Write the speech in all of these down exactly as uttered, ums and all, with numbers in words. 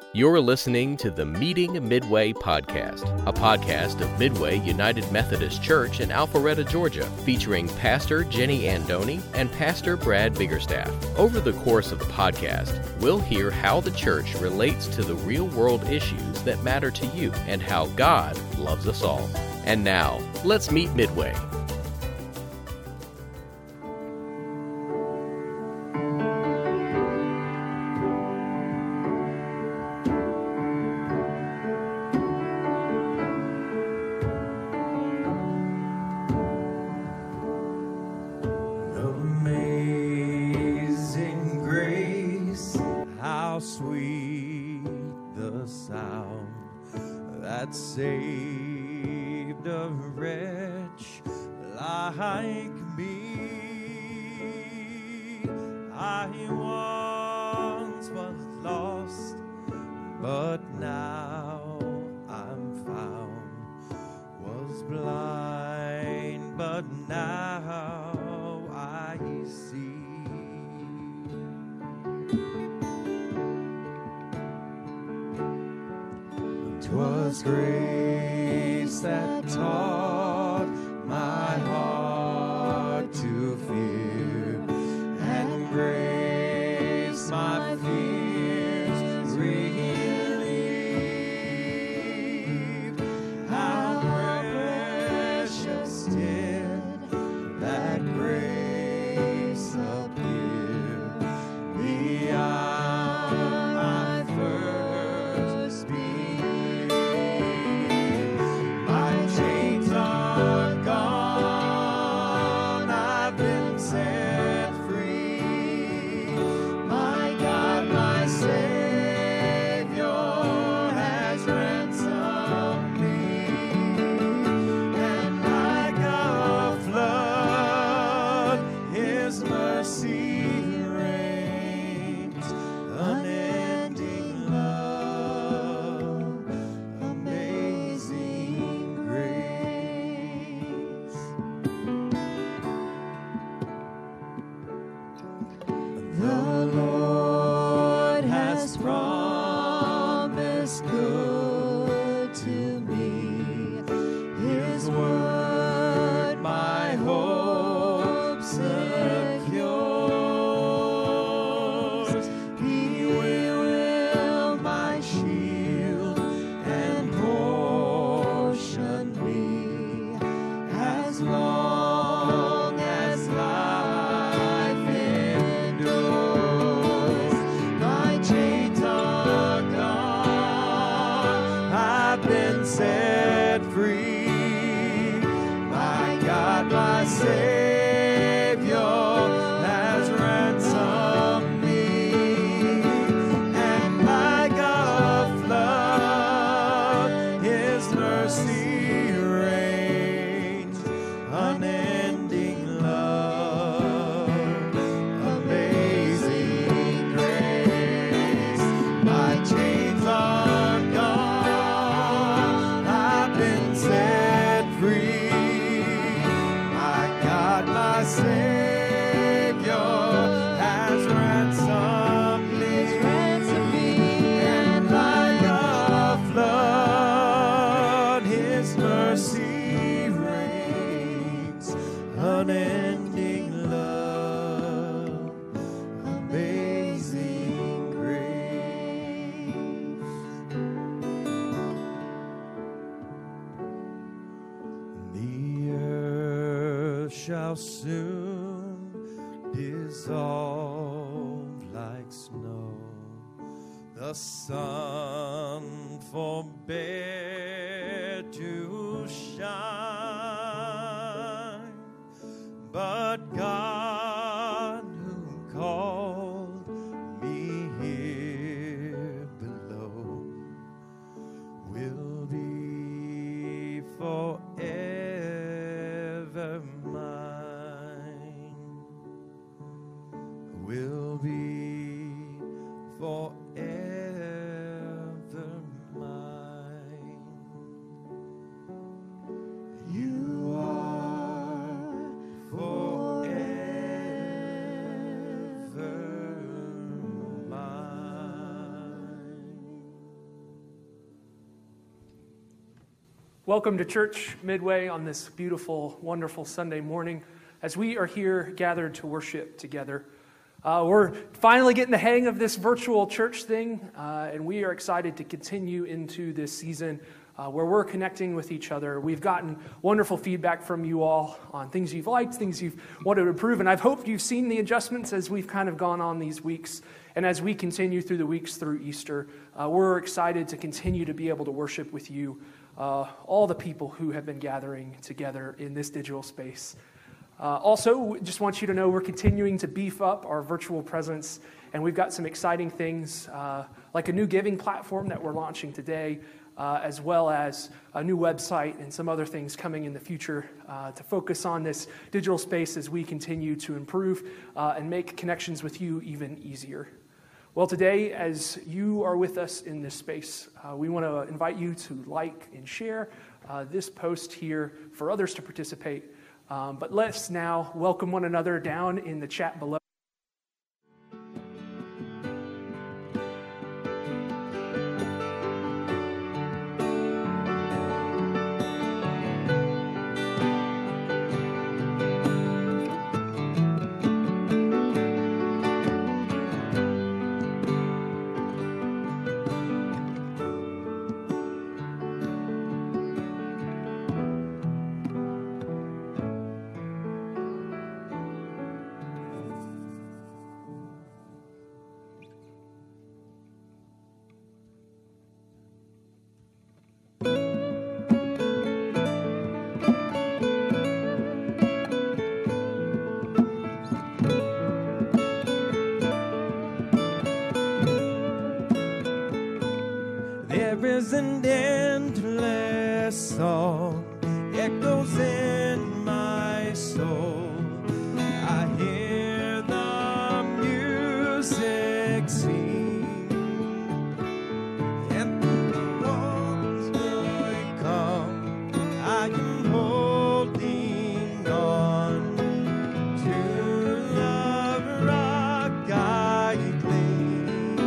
You're listening to the Meeting Midway podcast, a podcast of Midway United Methodist Church in Alpharetta, Georgia, featuring Pastor Jenny Andoni and Pastor Brad Biggerstaff. Over the course of the podcast, we'll hear how the church relates to the real-world issues that matter to you and how God loves us all. And now, let's meet Midway. Saved a wretch like me. I once was lost, but now I'm found. Was blind, but now I see. 'Twas grace that taught my heart to fear, and grace my fears relieved. How precious did that grace appear beyond my first belief. My chains are gone, I've been set free. My God, my Savior has ransomed me. And like a flood, His mercy reigns. Unending love, amazing grace. The Lord has promised good to me. His word my hope secures. He will my shield and portion be as long as life endures. My chains are gone, I've been set free. My God, my Savior has ransomed me. And like a flood, His mercy reigns. Unending love, amazing grace. My chains are gone, I've been set free. My God, my Savior has ransomed me. And like a flood, His mercy reigns. Unending love, amazing grace. The earth shall soon dissolve like snow. The sun forbear to shine, but God who called me here below will be forever mine, will be forever mine. You are forever mine. Welcome to Church Midway on this beautiful, wonderful Sunday morning as we are here gathered to worship together. Uh, we're finally getting the hang of this virtual church thing, uh, and we are excited to continue into this season uh, where we're connecting with each other. We've gotten wonderful feedback from you all on things you've liked, things you've wanted to improve, and I've hoped you've seen the adjustments as we've kind of gone on these weeks. And as we continue through the weeks through Easter, uh, we're excited to continue to be able to worship with you, uh, all the people who have been gathering together in this digital space. Uh, also, just want you to know we're continuing to beef up our virtual presence, and we've got some exciting things uh, like a new giving platform that we're launching today, uh, as well as a new website and some other things coming in the future uh, to focus on this digital space as we continue to improve uh, and make connections with you even easier. Well, today, as you are with us in this space, uh, we want to invite you to like and share uh, this post here for others to participate. Um, but let's now welcome one another down in the chat below. There is an endless song echoes in my soul. I hear the music sing, and the walls may come. I am holding on to the rock I cling.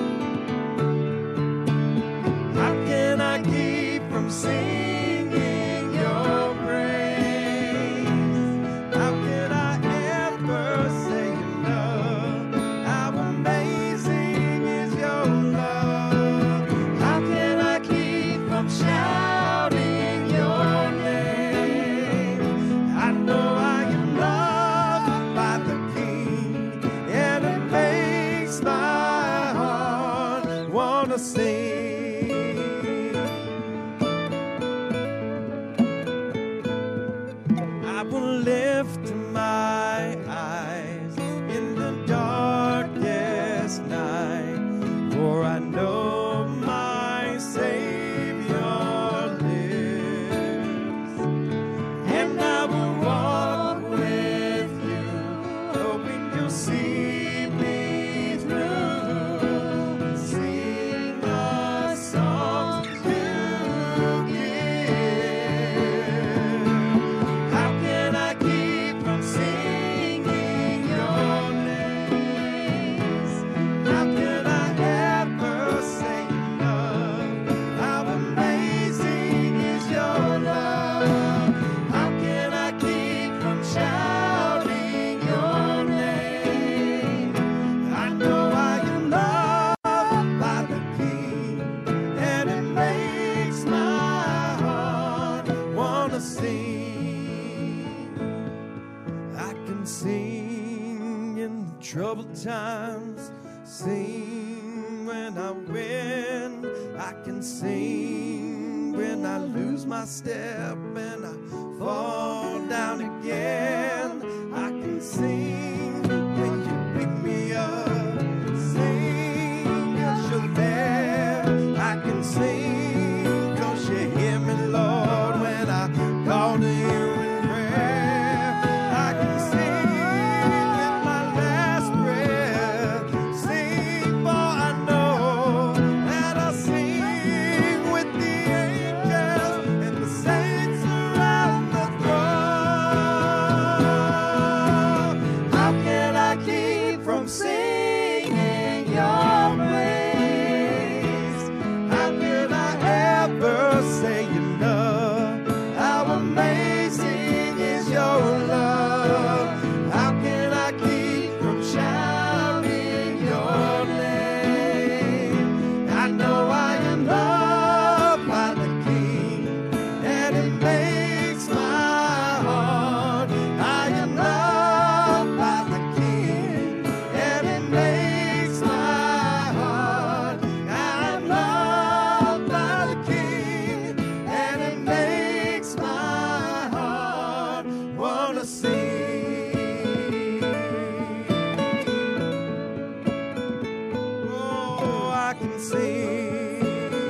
How can I keep from singing your praise? How can I ever say enough? How amazing is your love? How can I keep from shouting your name? I know I am loved by the King, and it makes my heart wanna sing. I will lift my eyes in the darkest night, for I know my Savior lives, and I will walk with you, hoping you'll see me through. Sing the songs you give. How can I keep from singing your names? How can I ever say enough? How amazing is your love? How can I keep from shouting your name? I know I am loved by the King, and it makes my heart wanna sing. I can sing in the troubled times, sing when I win. I can sing when I lose my step and I fall down again. I can sing when you pick me up, sing 'cause you're there. I can sing 'cause you hear me, Lord, when I call to you in prayer. I can sing with my last breath, sing for I know that I'll sing with the angels and the saints around the throne. can sing.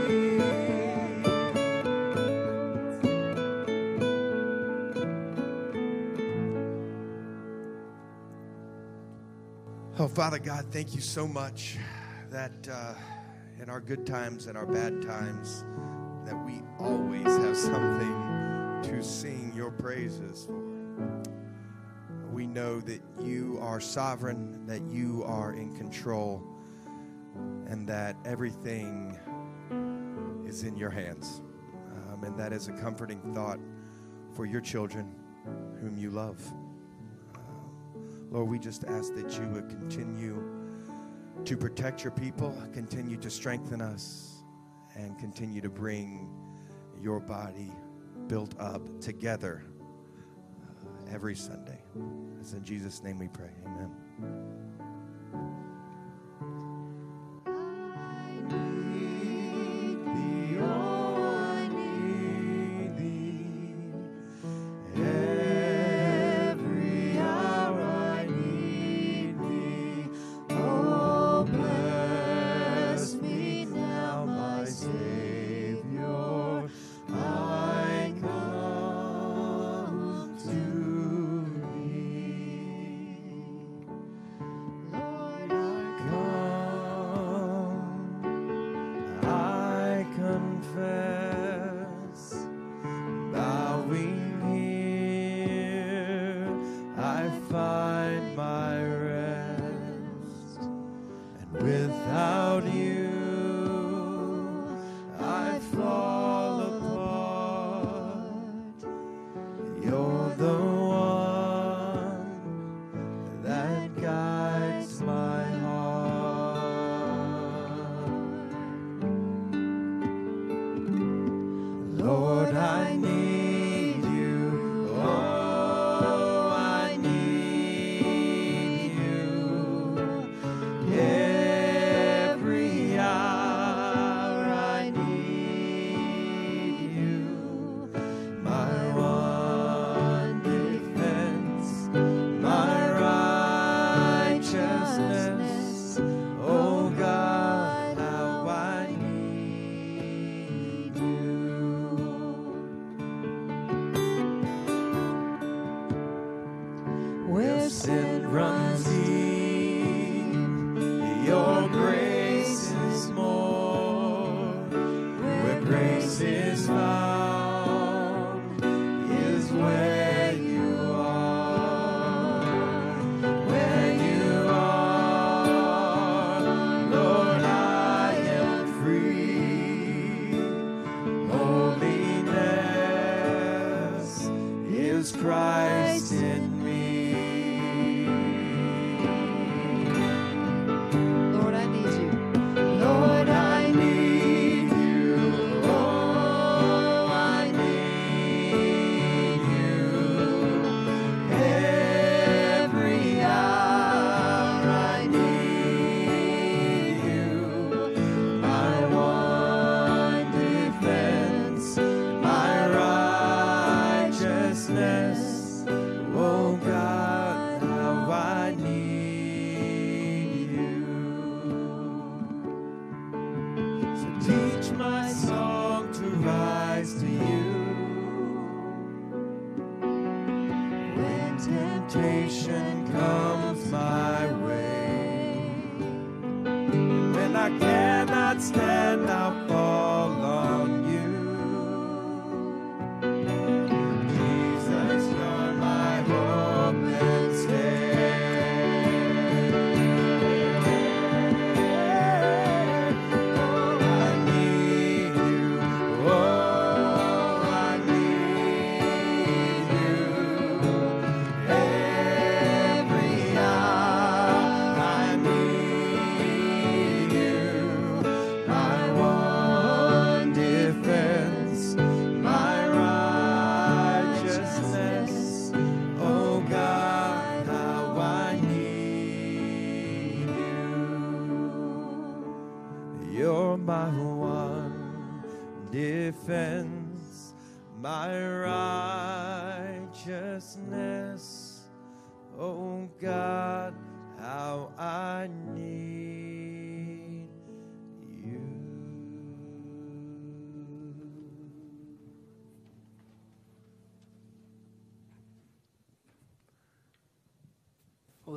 Oh, Father God, thank you so much that uh, in our good times and our bad times, that we always have something to sing your praises for. We know that you are sovereign, that you are in control, and that everything is in your hands. Um, and that is a comforting thought for your children whom you love. Lord, we just ask that you would continue to protect your people, continue to strengthen us, and continue to bring your body built up together uh, every Sunday. It's in Jesus' name we pray. Amen.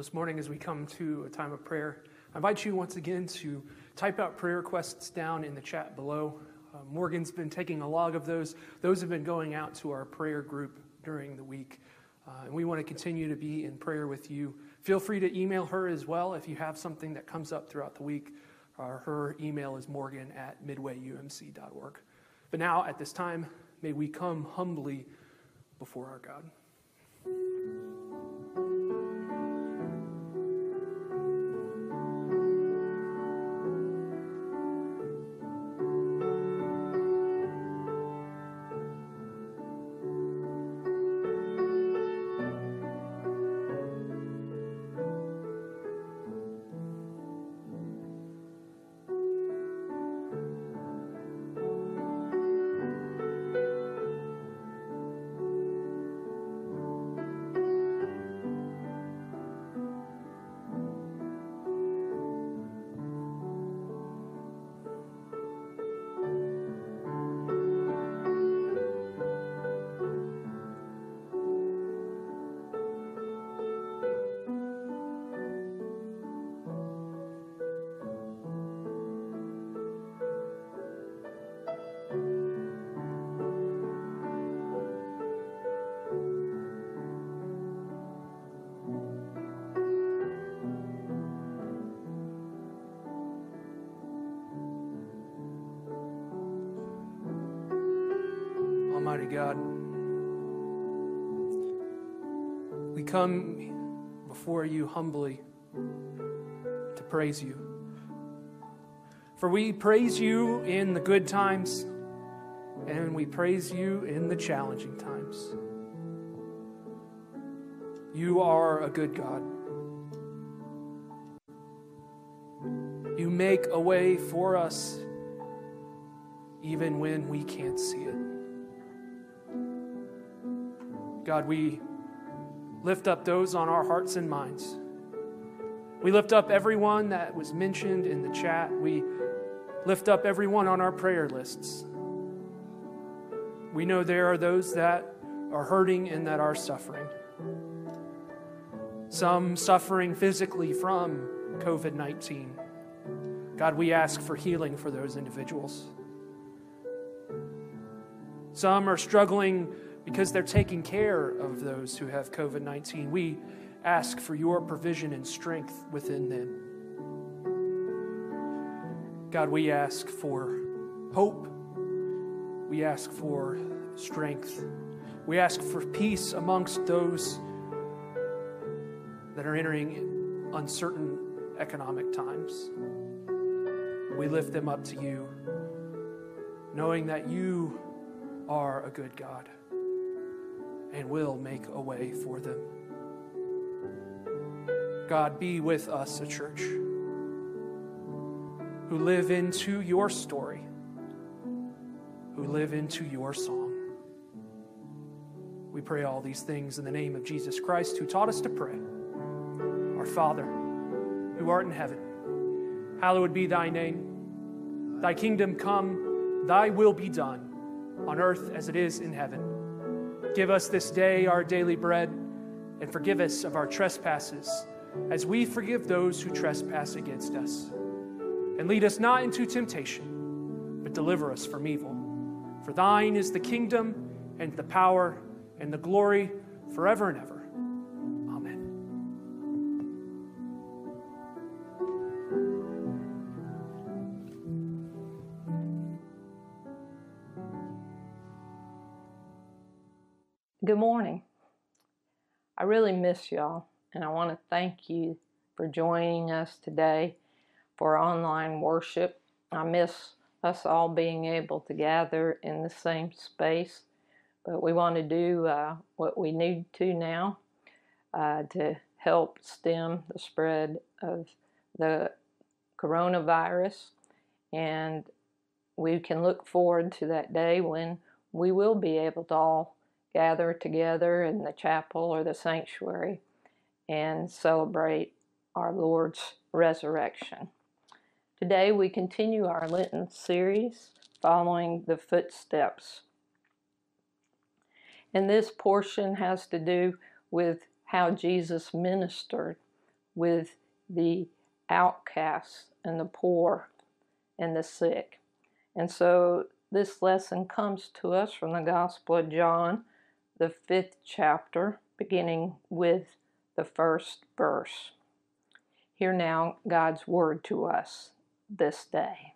this morning, as we come to a time of prayer, I invite you once again to type out prayer requests down in the chat below. Uh, Morgan's been taking a log of those. Those have been going out to our prayer group during the week. Uh, and we want to continue to be in prayer with you. Feel free to email her as well if you have something that comes up throughout the week. Uh, her email is morgan at midway u m c dot org. But now, at this time, may we come humbly before our God. Almighty God, we come before you humbly to praise you. For we praise you in the good times, and we praise you in the challenging times. You are a good God. You make a way for us even when we can't see it. God, we lift up those on our hearts and minds. We lift up everyone that was mentioned in the chat. We lift up everyone on our prayer lists. We know there are those that are hurting and that are suffering. Some suffering physically from covid nineteen. God, we ask for healing for those individuals. Some are struggling because they're taking care of those who have covid nineteen. We ask for your provision and strength within them. God, we ask for hope. We ask for strength. We ask for peace amongst those that are entering uncertain economic times. We lift them up to you, knowing that you are a good God and will make a way for them. God, be with us, a church who live into your story, who live into your song. We pray all these things in the name of Jesus Christ, who taught us to pray. Our Father, who art in heaven, hallowed be thy name. Thy kingdom come, thy will be done, on earth as it is in heaven. Give us this day our daily bread, and forgive us of our trespasses, as we forgive those who trespass against us. And lead us not into temptation, but deliver us from evil. For thine is the kingdom, and the power, and the glory, forever and ever. Amen. Good morning. I really miss y'all, and I want to thank you for joining us today for online worship. I miss us all being able to gather in the same space, but we want to do uh, what we need to now uh, to help stem the spread of the coronavirus, and we can look forward to that day when we will be able to all gather together in the chapel or the sanctuary and celebrate our Lord's resurrection. Today we continue our Lenten series following the footsteps. And this portion has to do with how Jesus ministered with the outcasts and the poor and the sick. And so this lesson comes to us from the Gospel of John, the fifth chapter, beginning with the first verse. Hear now God's word to us this day.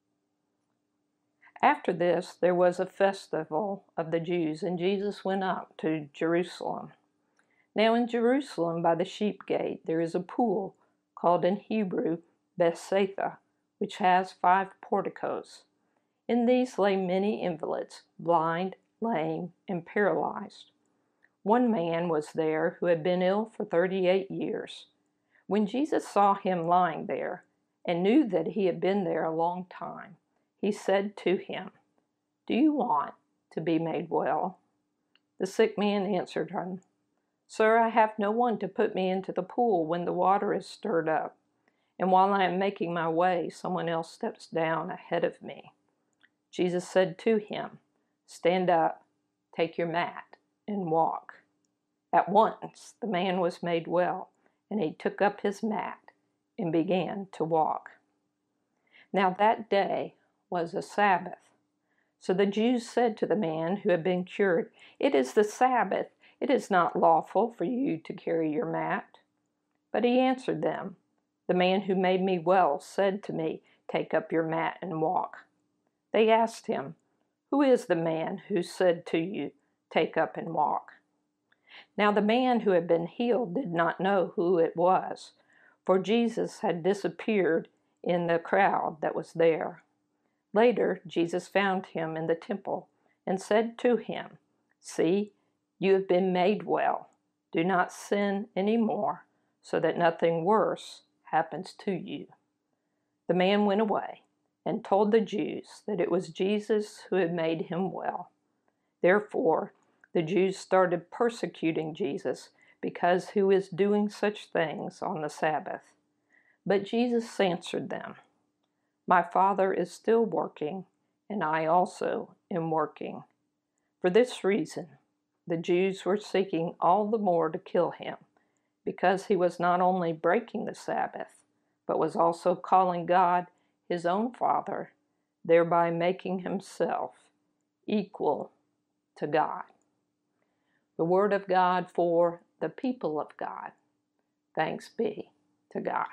After this, there was a festival of the Jews, and Jesus went up to Jerusalem. Now in Jerusalem, by the sheep gate, there is a pool called in Hebrew Bethesda, which has five porticos. In these lay many invalids, blind, lame, and paralyzed. One man was there who had been ill for thirty-eight years. When Jesus saw him lying there, and knew that he had been there a long time, he said to him, "Do you want to be made well?" The sick man answered him, "Sir, I have no one to put me into the pool when the water is stirred up, and while I am making my way, someone else steps down ahead of me." Jesus said to him, "Stand up, take your mat, and walk." At once the man was made well, and he took up his mat and began to walk. Now that day was a Sabbath. So the Jews said to the man who had been cured, "It is the Sabbath. It is not lawful for you to carry your mat." But he answered them, "The man who made me well said to me, 'Take up your mat and walk.'" They asked him, "Who is the man who said to you, 'Take up and walk'?" Now the man who had been healed did not know who it was, for Jesus had disappeared in the crowd that was there. Later, Jesus found him in the temple and said to him, "See, you have been made well. Do not sin any more, so that nothing worse happens to you." The man went away and told the Jews that it was Jesus who had made him well. Therefore, the Jews started persecuting Jesus because he was doing such things on the Sabbath. But Jesus answered them, "My Father is still working, and I also am working." For this reason, the Jews were seeking all the more to kill him, because he was not only breaking the Sabbath, but was also calling God his own Father, thereby making himself equal to God. The word of God for the people of God. Thanks be to God.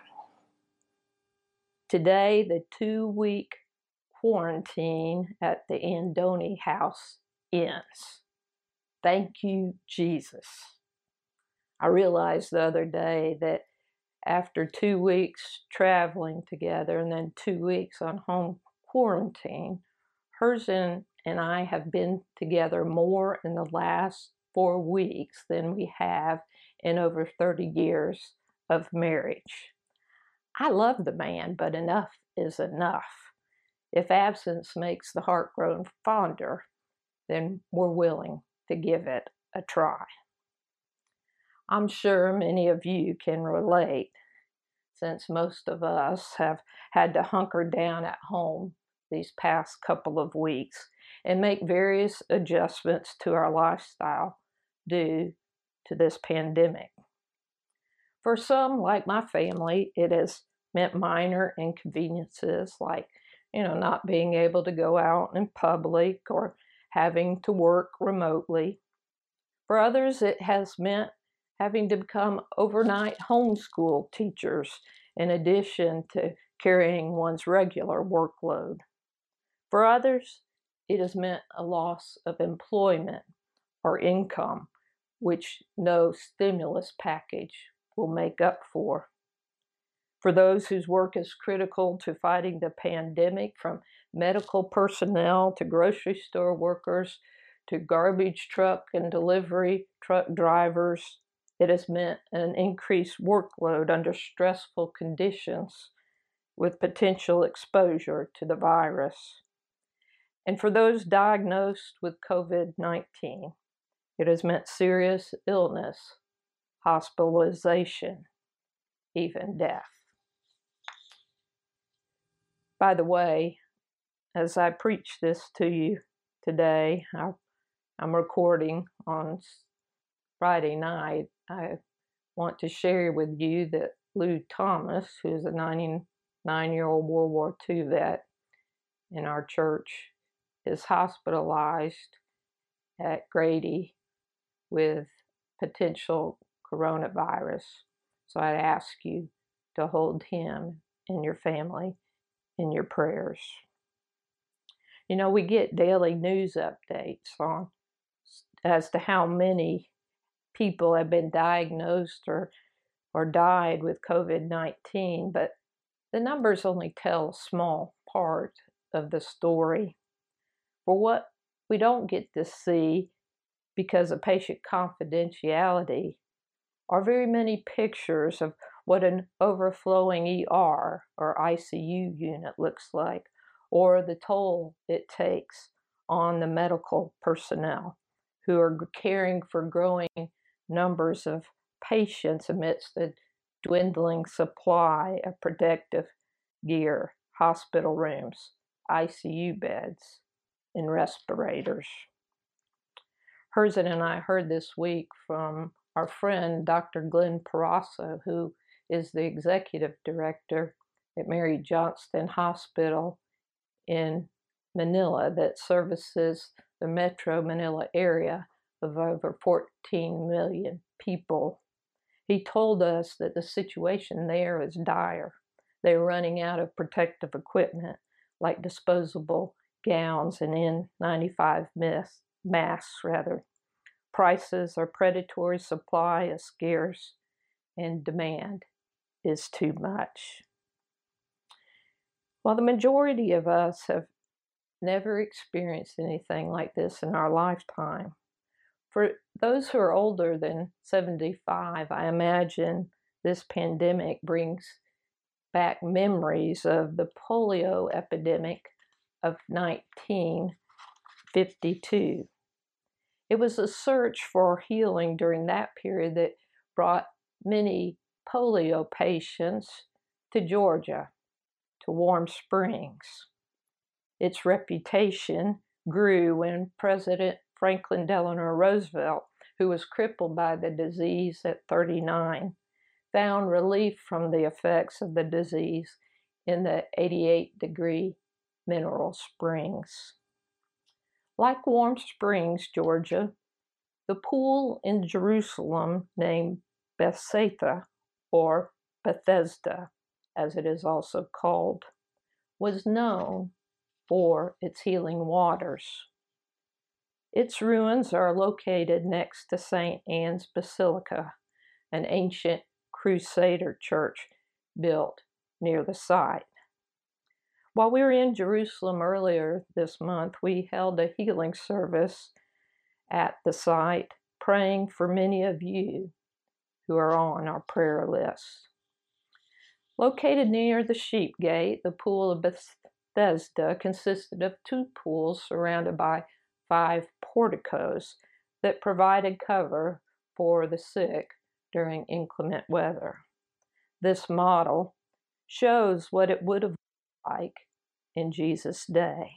Today, the two-week quarantine at the Andoni house ends. Thank you, Jesus. I realized the other day that after two weeks traveling together and then two weeks on home quarantine, Herzen and I have been together more in the last four weeks than we have in over thirty years of marriage. I love the man, but enough is enough. If absence makes the heart grow fonder, then we're willing to give it a try. I'm sure many of you can relate, since most of us have had to hunker down at home these past couple of weeks and make various adjustments to our lifestyle due to this pandemic. For some, like my family, it has meant minor inconveniences like, you know, not being able to go out in public or having to work remotely. For others, it has meant having to become overnight homeschool teachers in addition to carrying one's regular workload. For others, it has meant a loss of employment or income, which no stimulus package will make up for. For those whose work is critical to fighting the pandemic, from medical personnel to grocery store workers to garbage truck and delivery truck drivers, it has meant an increased workload under stressful conditions with potential exposure to the virus. And for those diagnosed with covid nineteen, it has meant serious illness, hospitalization, even death. By the way, as I preach this to you today, I, I'm recording on Friday night. I want to share with you that Lou Thomas, who's a ninety-nine-year-old World War Two vet in our church, is hospitalized at Grady with potential coronavirus. So I'd ask you to hold him and your family in your prayers. You know, we get daily news updates on as to how many people have been diagnosed or or died with COVID nineteen, but the numbers only tell a small part of the story. For what we don't get to see because of patient confidentiality are very many pictures of what an overflowing E R or I C U unit looks like, or the toll it takes on the medical personnel who are caring for growing numbers of patients amidst the dwindling supply of protective gear, hospital rooms, I C U beds, and respirators. Herzen and I heard this week from our friend Doctor Glenn Parasso, who is the executive director at Mary Johnston Hospital in Manila that services the Metro Manila area of over fourteen million people. He told us that the situation there is dire. They're running out of protective equipment like disposable gowns and N ninety-five masks, rather. Prices are predatory, supply is scarce, and demand is too much. While the majority of us have never experienced anything like this in our lifetime, for those who are older than seventy-five, I imagine this pandemic brings back memories of the polio epidemic of nineteen fifty-two. It was a search for healing during that period that brought many polio patients to Georgia, to Warm Springs. Its reputation grew when President Franklin Delano Roosevelt, who was crippled by the disease at thirty-nine, found relief from the effects of the disease in the eighty-eight degree mineral springs. Like Warm Springs, Georgia, the pool in Jerusalem named Bethsaida, or Bethesda, as it is also called, was known for its healing waters. Its ruins are located next to Saint Anne's Basilica, an ancient Crusader church built near the site. While we were in Jerusalem earlier this month, we held a healing service at the site, praying for many of you who are on our prayer list. Located near the Sheep Gate, the pool of Bethesda consisted of two pools surrounded by five porticos that provided cover for the sick during inclement weather. This model shows what it would have looked like in Jesus' day.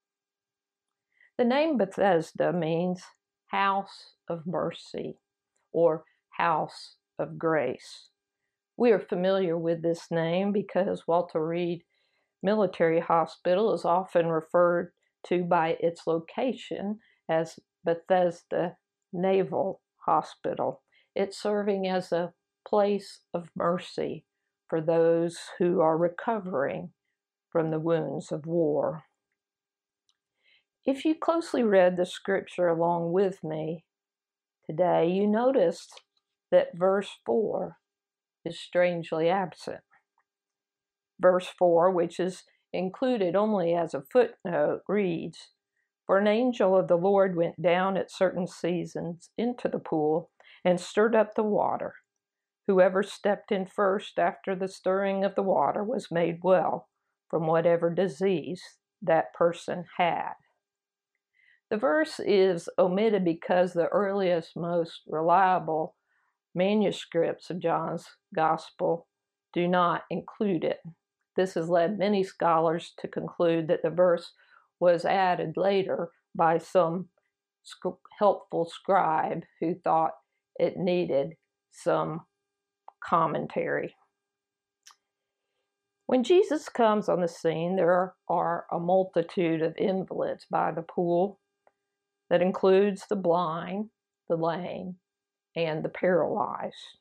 The name Bethesda means house of mercy or house of grace. We are familiar with this name because Walter Reed Military Hospital is often referred to by its location as Bethesda Naval Hospital. It's serving as a place of mercy for those who are recovering from the wounds of war. If you closely read the scripture along with me today, you noticed that verse four is strangely absent. Verse four, which is included only as a footnote, reads, "For an angel of the Lord went down at certain seasons into the pool and stirred up the water. Whoever stepped in first after the stirring of the water was made well from whatever disease that person had." The verse is omitted because the earliest, most reliable manuscripts of John's Gospel do not include it. This has led many scholars to conclude that the verse was added later by some sc- helpful scribe who thought it needed some commentary. When Jesus comes on the scene, there are a multitude of invalids by the pool that includes the blind, the lame, and the paralyzed.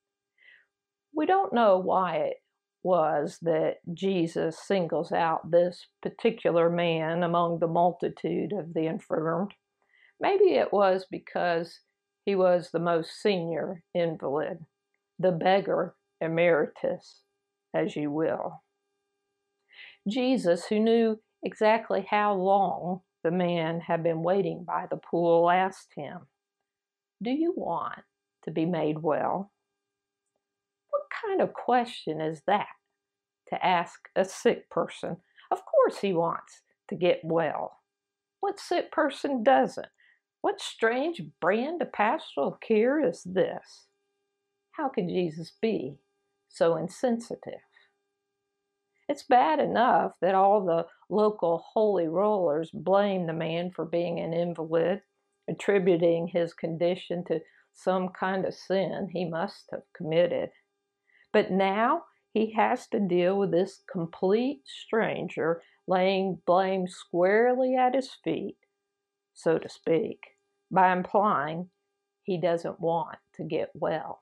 We don't know why it was that Jesus singles out this particular man among the multitude of the infirmed. Maybe it was because he was the most senior invalid, the beggar emeritus, as you will. Jesus, who knew exactly how long the man had been waiting by the pool, asked him, "Do you want to be made well?" What kind of question is that to ask a sick person? Of course he wants to get well. What sick person doesn't? What strange brand of pastoral care is this? How can Jesus be so insensitive? It's bad enough that all the local holy rollers blame the man for being an invalid, attributing his condition to some kind of sin he must have committed. But now he has to deal with this complete stranger laying blame squarely at his feet, so to speak, by implying he doesn't want to get well.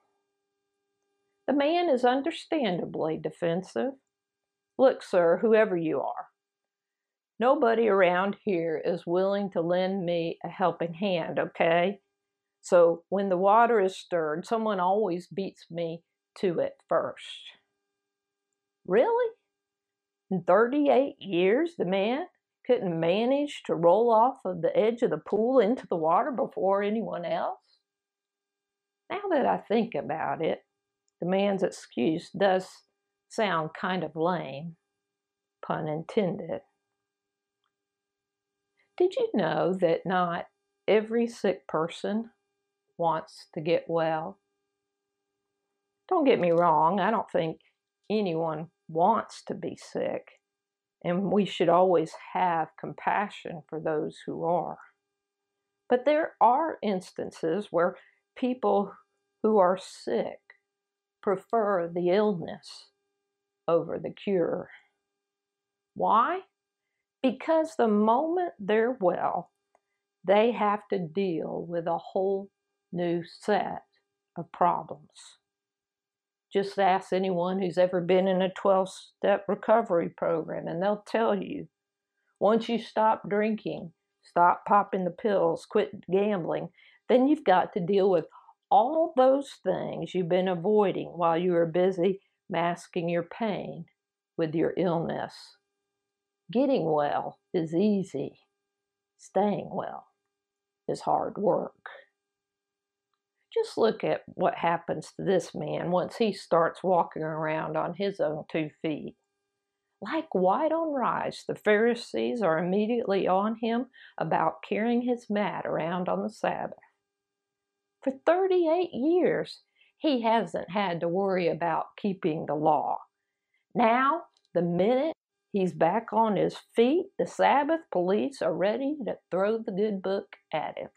The man is understandably defensive. "Look, sir, whoever you are, nobody around here is willing to lend me a helping hand, okay? So when the water is stirred, someone always beats me to it first." Really? In thirty-eight years, the man couldn't manage to roll off of the edge of the pool into the water before anyone else? Now that I think about it, the man's excuse does sound kind of lame, pun intended. Did you know that not every sick person wants to get well? Don't get me wrong, I don't think anyone wants to be sick, and we should always have compassion for those who are. But there are instances where people who are sick prefer the illness over the cure. Why? Because the moment they're well, they have to deal with a whole new set of problems. Just ask anyone who's ever been in a twelve-step recovery program, and they'll tell you, once you stop drinking, stop popping the pills, quit gambling, then you've got to deal with all those things you've been avoiding while you were busy masking your pain with your illness. Getting well is easy. Staying well is hard work. Just look at what happens to this man once he starts walking around on his own two feet. Like white on rice, the Pharisees are immediately on him about carrying his mat around on the Sabbath. For thirty-eight years, he hasn't had to worry about keeping the law. Now, the minute he's back on his feet, the Sabbath police are ready to throw the good book at him.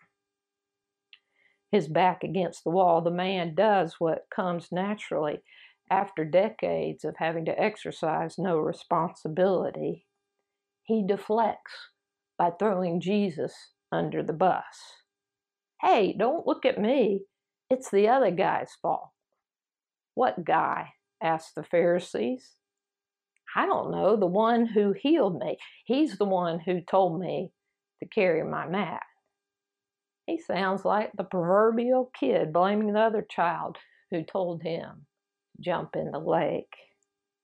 His back against the wall, the man does what comes naturally after decades of having to exercise no responsibility. He deflects by throwing Jesus under the bus. "Hey, don't look at me. It's the other guy's fault." "What guy?" asked the Pharisees. "I don't know, the one who healed me. He's the one who told me to carry my mat." He sounds like the proverbial kid blaming the other child who told him to jump in the lake.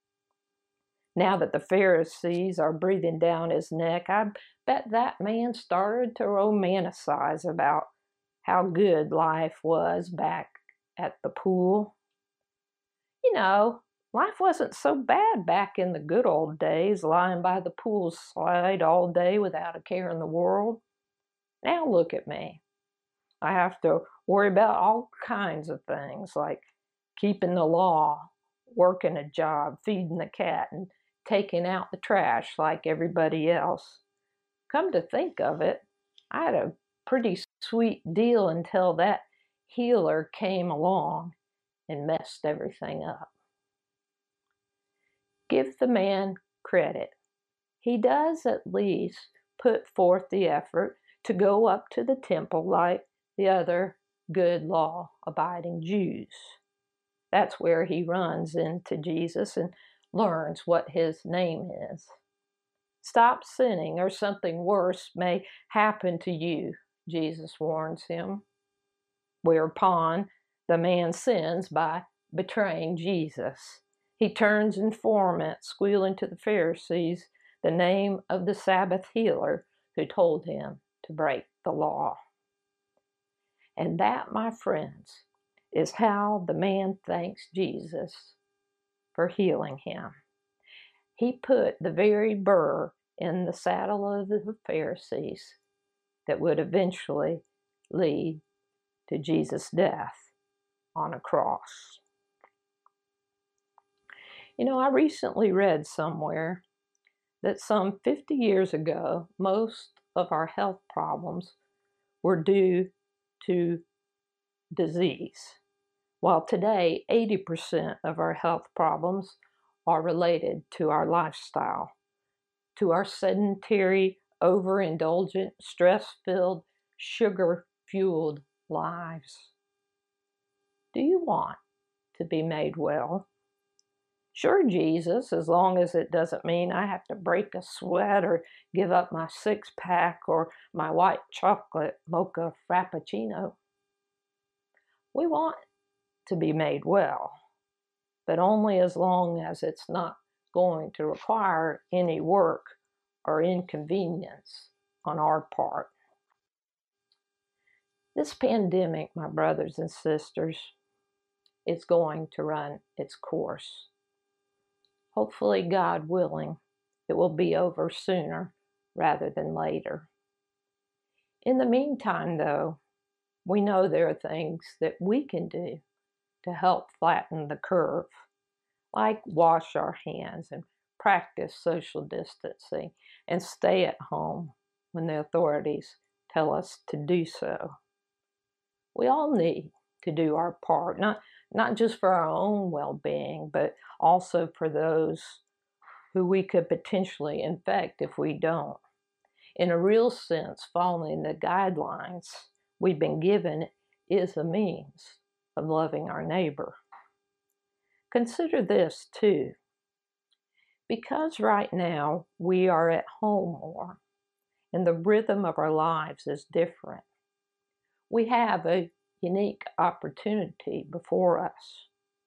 Now that the Pharisees are breathing down his neck, I bet that man started to romanticize about how good life was back at the pool. You know, life wasn't so bad back in the good old days, lying by the poolside all day without a care in the world. Now look at me. I have to worry about all kinds of things, like keeping the law, working a job, feeding the cat, and taking out the trash like everybody else. Come to think of it, I had a pretty sweet deal until that healer came along and messed everything up. give the man credit. He does at least put forth the effort to go up to the temple like the other good law-abiding Jews. That's where he runs into Jesus and learns what his name is. Stop sinning or something worse may happen to you, Jesus warns him. Whereupon the man sins by betraying Jesus. He turns informant, squealing to the Pharisees the name of the Sabbath healer who told him to break the law. And that, my friends, is how the man thanks Jesus for healing him. He put the very burr in the saddle of the Pharisees that would eventually lead to Jesus' death on a cross. You know, I recently read somewhere that some fifty years ago, most of our health problems were due to disease, while today eighty percent of our health problems are related to our lifestyle, to our sedentary, overindulgent, stress-filled, sugar-fueled lives. Do you want to be made well? Sure, Jesus, as long as it doesn't mean I have to break a sweat or give up my six-pack or my white chocolate mocha frappuccino. We want to be made well, but only as long as it's not going to require any work or inconvenience on our part. This pandemic, my brothers and sisters, is going to run its course. Hopefully, God willing, it will be over sooner rather than later. In the meantime, though, we know there are things that we can do to help flatten the curve, like wash our hands and practice social distancing and stay at home when the authorities tell us to do so. We all need to do our part, not, not just for our own well-being, but also for those who we could potentially infect if we don't. In a real sense, following the guidelines we've been given is a means of loving our neighbor. Consider this too. Because right now we are at home more and the rhythm of our lives is different, we have a unique opportunity before us.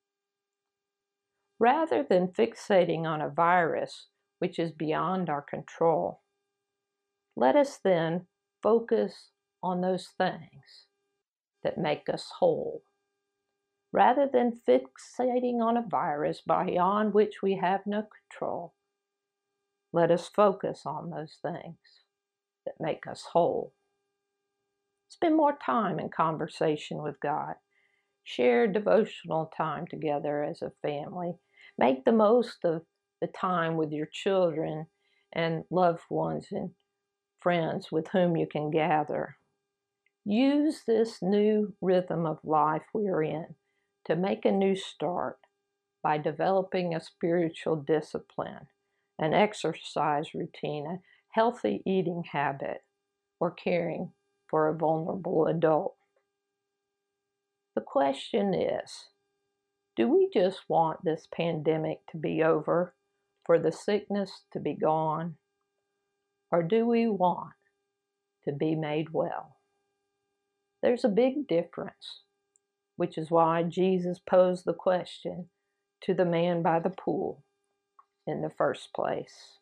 Rather than fixating on a virus which is beyond our control, let us then focus on those things that make us whole. Rather than fixating on a virus beyond which we have no control, let us focus on those things that make us whole. Spend more time in conversation with God. Share devotional time together as a family. Make the most of the time with your children and loved ones and friends with whom you can gather. Use this new rhythm of life we are in to make a new start by developing a spiritual discipline, an exercise routine, a healthy eating habit, or caring for a vulnerable adult. The question is, do we just want this pandemic to be over, for the sickness to be gone, or do we want to be made well? There's a big difference, which is why Jesus posed the question to the man by the pool in the first place.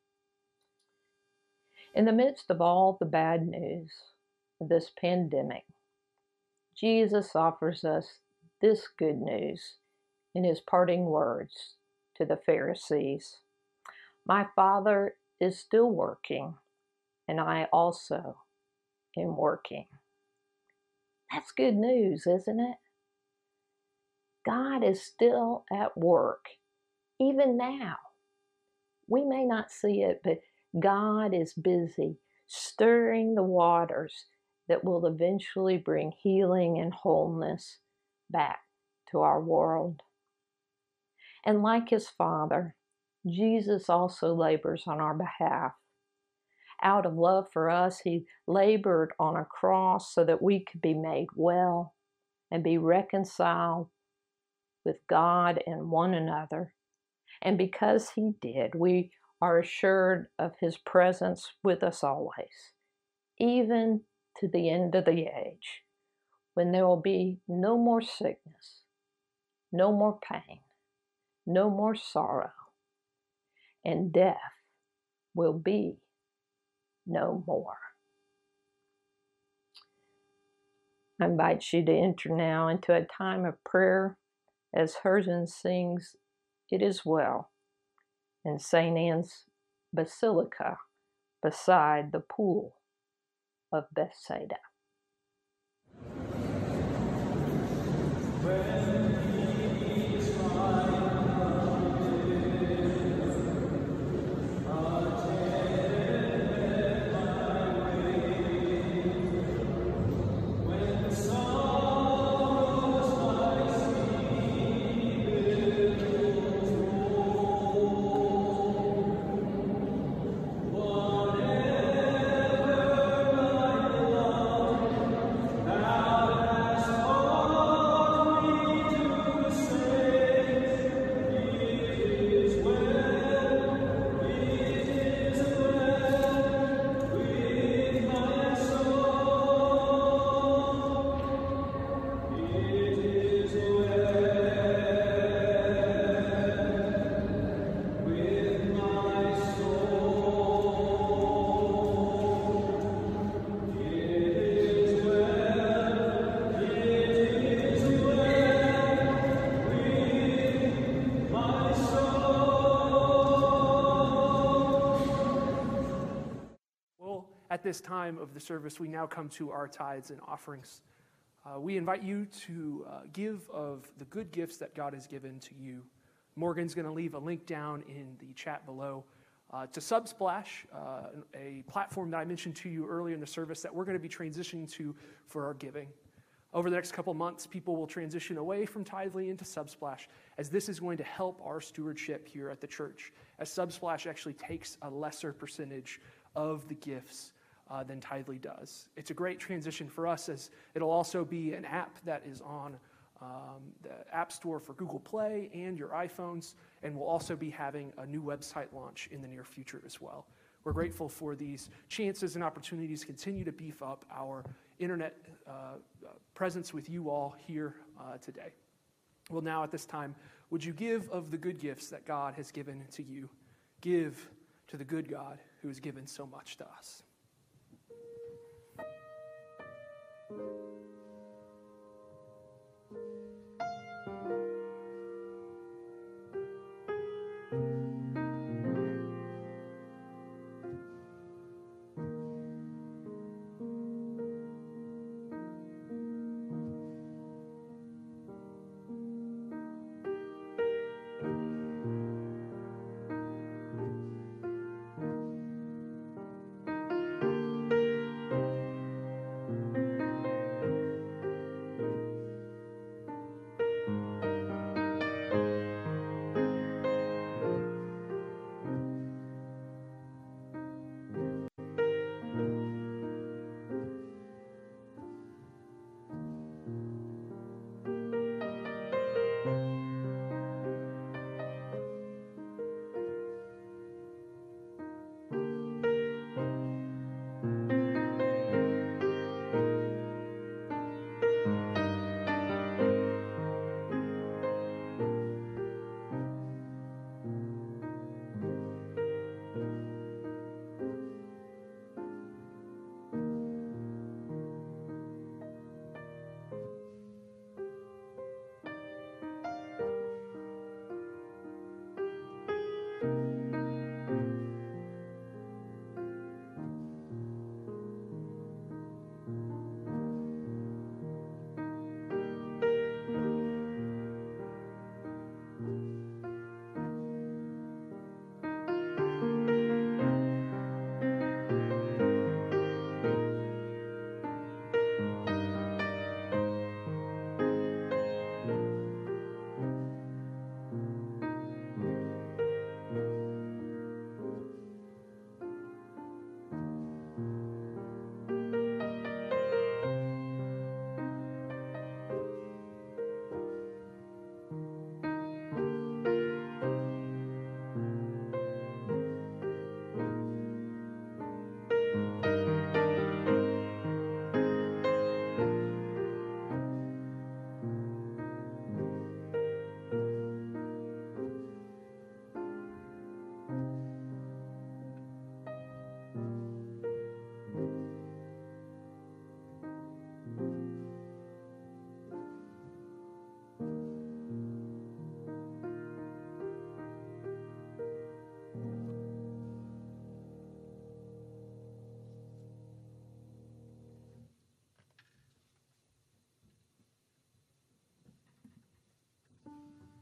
In the midst of all the bad news of this pandemic, Jesus offers us this good news in his parting words to the Pharisees. My Father is still working, and I also am working. That's good news, isn't it? God is still at work, even now. We may not see it, but God is busy stirring the waters that will eventually bring healing and wholeness back to our world. And like his Father, Jesus also labors on our behalf. Out of love for us, he labored on a cross so that we could be made well and be reconciled with God and one another. And because he did, we are assured of his presence with us always, even to the end of the age, when there will be no more sickness, no more pain, no more sorrow, and death will be no more. I invite you to enter now into a time of prayer as Herzen sings, "It is Well," in Saint Anne's Basilica beside the pool of Bethsaida. At this time of the service, we now come to our tithes and offerings. Uh, we invite you to uh, give of the good gifts that God has given to you. Morgan's going to leave a link down in the chat below uh, to Subsplash, uh, a platform that I mentioned to you earlier in the service that we're going to be transitioning to for our giving. Over the next couple months, people will transition away from Tithely into Subsplash, as this is going to help our stewardship here at the church, as Subsplash actually takes a lesser percentage of the gifts Uh, than Tithely does. It's a great transition for us, as it'll also be an app that is on um, the App Store for Google Play and your iPhones, and we'll also be having a new website launch in the near future as well. We're grateful for these chances and opportunities to continue to beef up our internet uh, presence with you all here uh, today. Well, now at this time, would you give of the good gifts that God has given to you? Give to the good God who has given so much to us.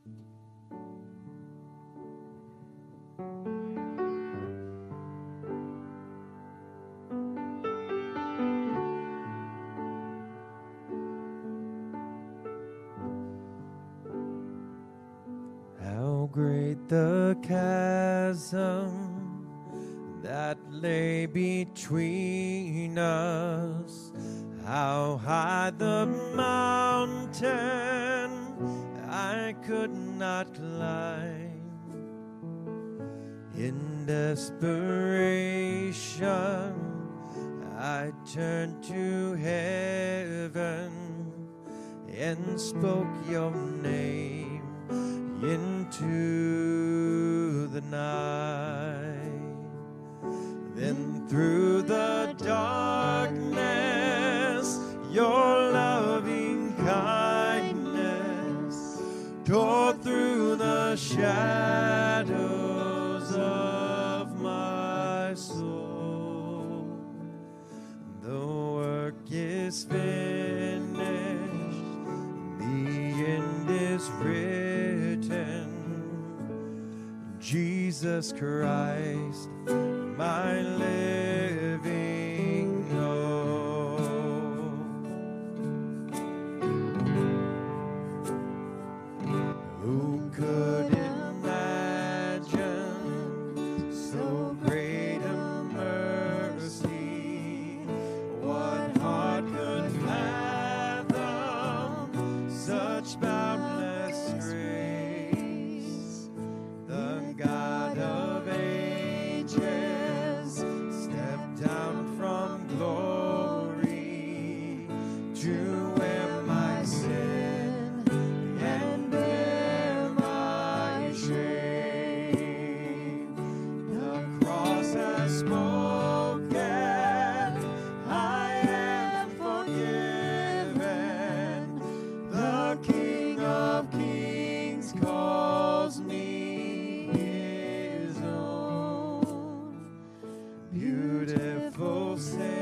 How great the chasm that lay between us, how high the mountain I could not climb. In desperation, I turned to heaven and spoke your name into the night. Then through the darkness, your loving kindness tore through the shadows of my soul. The work is finished, the end is written. Jesus Christ, my living hope. Who could imagine so great a mercy? What heart could fathom such boundless grace? The God of ages stepped down from glory to wear my sin and bear my shame. The cross has spoken, I am forgiven. The King of Kings calls me his own. Beautiful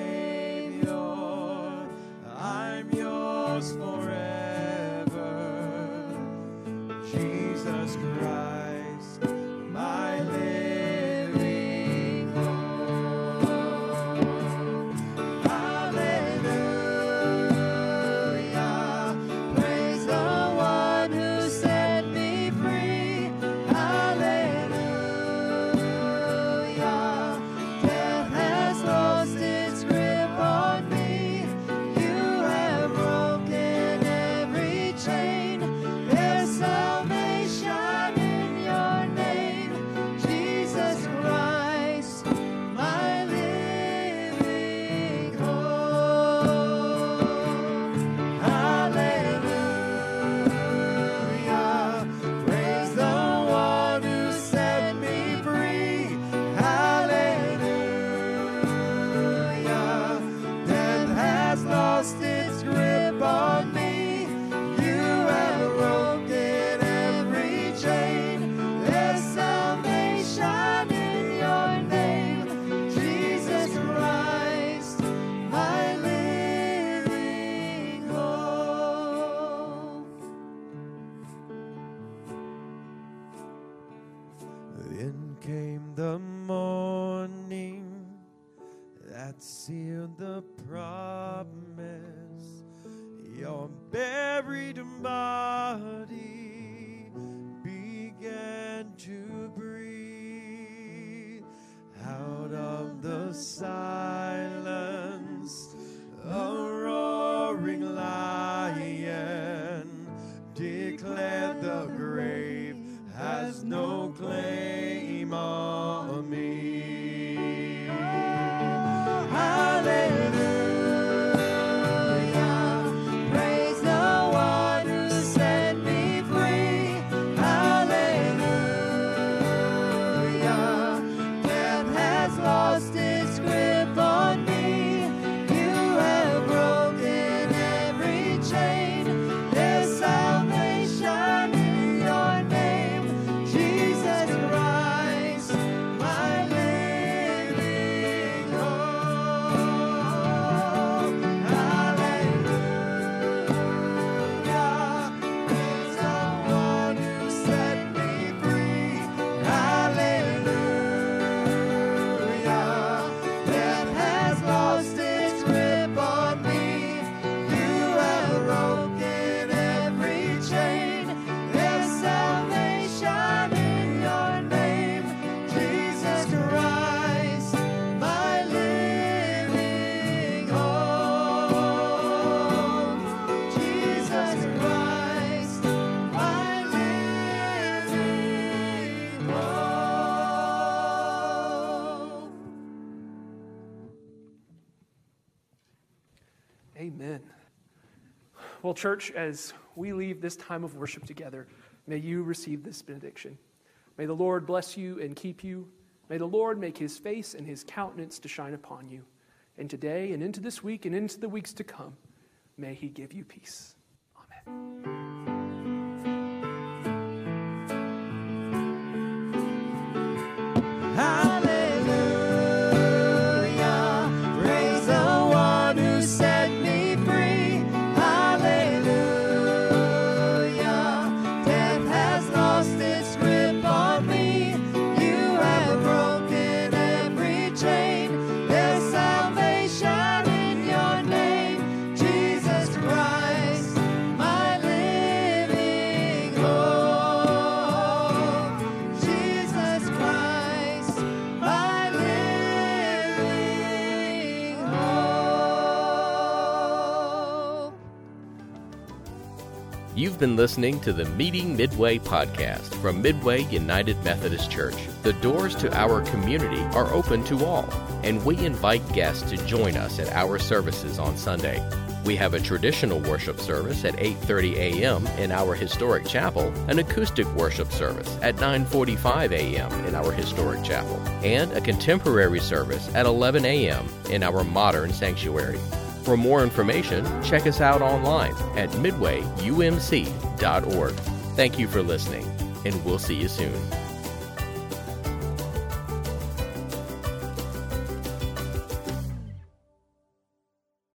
Savior, I'm yours forever. Jesus Christ, my living hope. Hallelujah, praise the one who set me free. Hallelujah, death has lost its grip on me. You have broken every chain. There's salvation in your name, Jesus Christ, my living hope. Hallelujah, praise the one who set me free. Hallelujah, death has lost its grip on me. You have broken every chain. There's salvation in your name, Jesus Christ, my living hope. Then came the morning that sealed the promise. Your buried body began to breathe out of the silence. A roaring lion declared the grave has no claim on me. Hallelujah, praise the one who set me free. Hallelujah, death has lost its grip Amen. Well, church, as we leave this time of worship together, may you receive this benediction. May the Lord bless you and keep you. May the Lord make his face and his countenance to shine upon you. And today and into this week and into the weeks to come, may he give you peace. Amen. Hallelujah, praise the one who set me free. Hallelujah, death has lost its grip on me. You have broken every chain. There's salvation in your name, Jesus Christ, my living hope. Jesus Christ, my living hope. You've been listening to the Meeting Midway podcast from Midway United Methodist Church. The doors to our community are open to all, and we invite guests to join us at our services on Sunday. We have a traditional worship service at eight thirty a.m. in our historic chapel, an acoustic worship service at nine forty-five a.m. in our historic chapel, and a contemporary service at eleven a.m. in our modern sanctuary. For more information, check us out online at midway u m c dot org. Thank you for listening, and we'll see you soon.